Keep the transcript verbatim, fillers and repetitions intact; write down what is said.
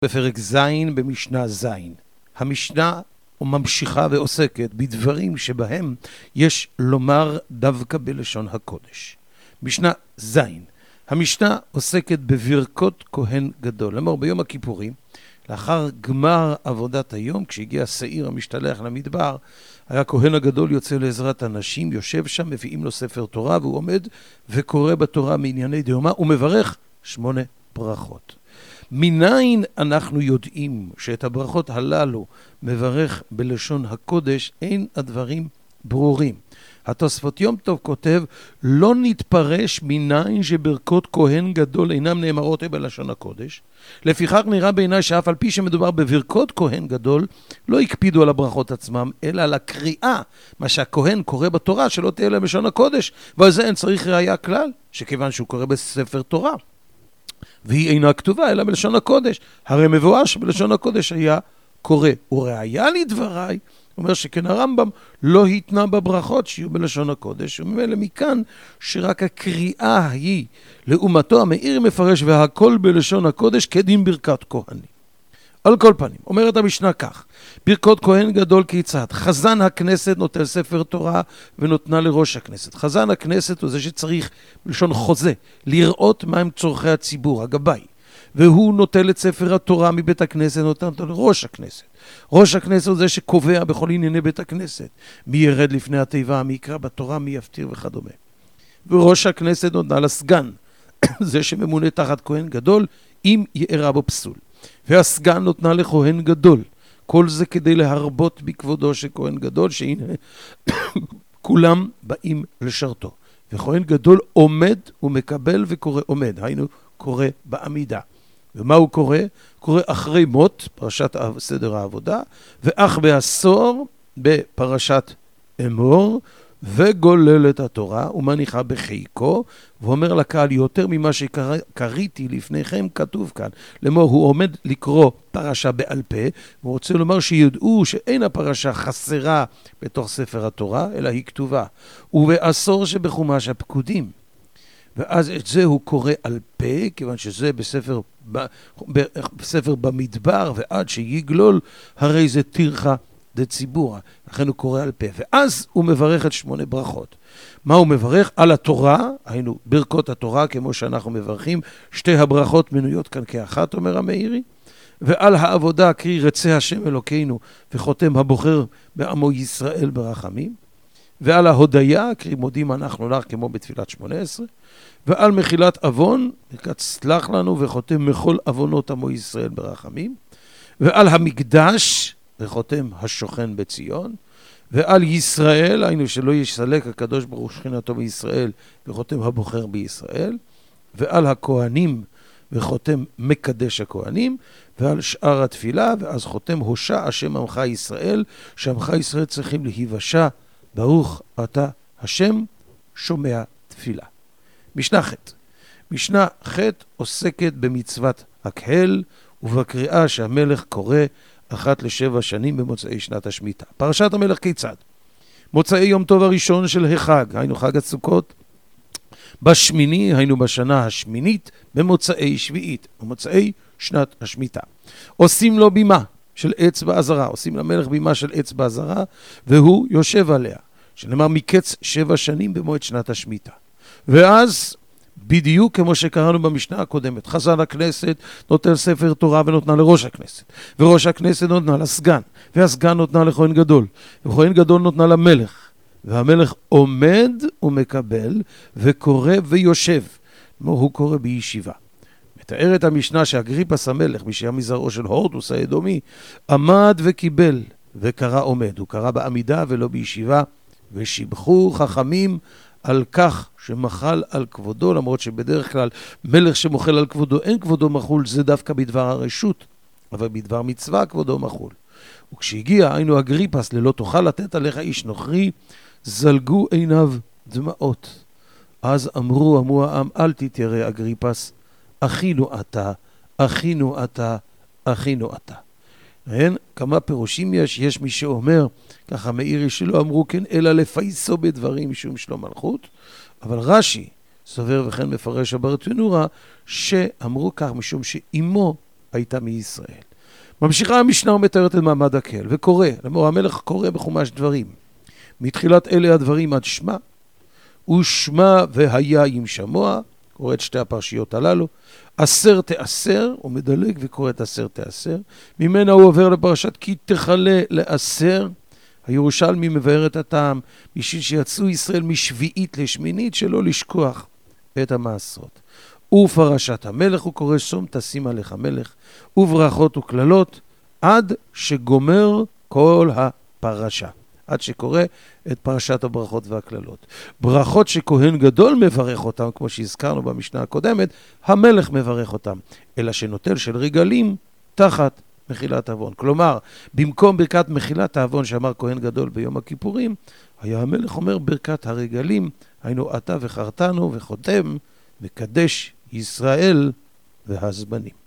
בפרק זין במשנה זין. המשנה ממשיכה ועוסקת בדברים שבהם יש לומר דווקא בלשון הקודש. משנה זין. המשנה עוסקת בברכות כהן גדול. למור ביום הכיפורים, לאחר גמר עבודת היום, כשהגיע השעיר המשתלח למדבר, היה כהן הגדול יוצא לעזרת אנשים, יושב שם, מביאים לו ספר תורה, והוא עומד וקורא בתורה מענייני דיומא, ומברך שמונה ברכות. מניין אנחנו יודעים שאת הברכות הללו מברך בלשון הקודש? אין הדברים ברורים. התוספות יום טוב כותב, לא נתפרש מניין שברכות כהן גדול אינם נאמרות בלשון הקודש. לפיכך נראה בעיניי שאף על פי שמדובר בברכות כהן גדול, לא הקפידו על הברכות עצמם, אלא על הקריאה, מה שהכהן קורא בתורה, שלא תהיה להם בלשון הקודש. ועל זה אין צריך ראיה כלל, שכיוון שהוא קורא בספר תורה, והיא אינה כתובה אלא בלשון הקודש. הרי מבואר שבלשון הקודש היה קורא. וראיה לדבריי, אומר שכן הרמב"ם לא התנה בברכות שיהיו בלשון הקודש, וממילא מכאן שרק הקריאה היא לעומתו. המאיר מפרש והכל בלשון הקודש כדין ברכת כהנים. על כל פנים, אומרת המשנה כך, ברכות כהן גדול כיצד? חזן הכנסת נוטל ספר תורה ונותנה לראש הכנסת. חזן הכנסת הוא זה שצריך, בלשון חוזה, לראות מהם צורכי הציבור, הגבאי. והוא נוטל את ספר התורה מבית הכנסת, נותן אותו לראש הכנסת. ראש הכנסת הוא זה שקובע בכל ענייני בית הכנסת. מי ירד לפני התיבה, מי יקרא בתורה, מי יפטיר וכדומה. וראש הכנסת נותנה לסגן, זה שממונה תחת כהן גדול, אם יארע בו פסול. והסגן נותנה לכהן גדול. כל זה כדי להרבות בכבודו של כהן גדול, שהנה כולם באים לשרתו. וכהן גדול עומד ומקבל וקורא עומד, היינו קורא בעמידה. ומה הוא קורא? קורא אחרי מות, פרשת סדר העבודה, ואח בעשור בפרשת אמור, וגולל את התורה ומניחה בחיקו, ואומר לקהל יותר ממה שקראתי לפניכם כתוב כאן. לאמור הוא עומד לקרוא פרשה בעל פה, והוא רוצה לומר שידעו שאין הפרשה חסרה בתוך ספר התורה, אלא היא כתובה. ובעשור שבחומש הפקודים. ואז את זה הוא קורא על פה, כיוון שזה בספר, בספר במדבר, ועד שיגלול, הרי זה תירחה דציבורה. לכן הוא קורא על פה. ואז הוא מברך את שמונה ברכות. מה הוא מברך? על התורה, היינו ברכות התורה, כמו שאנחנו מברכים, שתי הברכות מנויות כאן כאחת, אומר המאירי, ועל העבודה, קרי רצה השם אלוקינו, וחותם הבוחר בעמו ישראל ברחמים, ועל ההודיה, קרי מודים אנחנו לך, כמו בתפילת שמונה עשרה, ועל מחילת אבון, ברכת סלח לנו, וחותם מכל אבונות עמו ישראל ברחמים, ועל המקדש, וחותם השוכן בציון, ועל ישראל, היינו שלא יסלק הקדוש ברוך שכינתו בישראל, וחותם הבוחר בישראל, ועל הכהנים, וחותם מקדש הכהנים, ועל שאר התפילה, ואז חותם הושע השם עמך ישראל, שעמך ישראל צריכים להיוושע, ברוך אתה השם שומע תפילה. משנה ח'. משנה ח' עוסקת במצוות הקהל, ובקריאה שהמלך קורא אחת לשבע שנים במוצאי שנת השמיטה. פרשת המלך כיצד? מוצאי יום טוב הראשון של החג, היינו חג הסוכות, בשמיני, היינו בשנה השמינית, במוצאי שביעית, במוצאי שנת השמיטה. עושים לו בימה של אצבע עזרה, עושים למלך בימה של אצבע עזרה, והוא יושב עליה, שנאמר מקץ שבע שנים במועד שנת השמיטה. ואז בדיוק כמו שקראנו במשנה הקודמת, חזן הכנסת נוטל ספר תורה ונותנה לראש הכנסת, וראש הכנסת נותנה לסגן, והסגן נותנה לכהן גדול, וכהן גדול נותנה למלך, והמלך עומד ומקבל וקורא ויושב. הוא קורא בישיבה. מתארת המשנה שאגריפס המלך, מי שהיה מזרעו של הורדוס האדומי, עמד וקיבל וקרא עומד. הוא קרא בעמידה ולא בישיבה, ושיבחו חכמים על כך שמחל על כבודו, למרות שבדרך כלל מלך שמוחל על כבודו אין כבודו מחול, זה דווקא בדבר הרשות, אבל בדבר מצווה כבודו מחול. וכשהגיע היינו אגריפס ללא תוכל לתת עליך איש נוכרי, זלגו עיניו דמעות. אז אמרו אמרו העם, אל תתיירא אגריפס, אחינו אתה, אחינו אתה, אחינו אתה. אין, כמה פירושים יש, יש מי שאומר, ככה מאירי שלא אמרו כן, אלא לפייסו בדברים משום שלום מלכות, אבל רש"י סובר וכן מפרש הברטנורה, שאמרו כך משום שאימו הייתה מישראל. ממשיכה המשנה ומתארת את מעמד הקהל, וקורא, לאמור המלך קורא בחומש דברים, מתחילת אלה הדברים עד שמע, ושמע והיה עם שמוע, קורא את שתי הפרשיות הללו, עשר תעשר, הוא מדלג וקורא את עשר תעשר, ממנה הוא עובר לפרשת כי תחלה לעשר, הירושלמי מבאר את הטעם, בשביל שיצאו ישראל משביעית לשמינית, שלא לשכוח את המעשרות. ופרשת המלך הוא קורא שום תשים עליך מלך, וברכות וכללות, עד שגומר כל הפרשה. עד שקורא את פרשת הברכות והכללות. ברכות שכהן גדול מברך אותם, כמו שהזכרנו במשנה הקודמת, המלך מברך אותם, אלא שנוטל של רגלים תחת מחילת העוון. כלומר, במקום ברכת מחילת העוון שאמר כהן גדול ביום הכיפורים, היה המלך אומר ברכת הרגלים, היינו אתה וחרתנו וחותם וקדש ישראל והזבנים.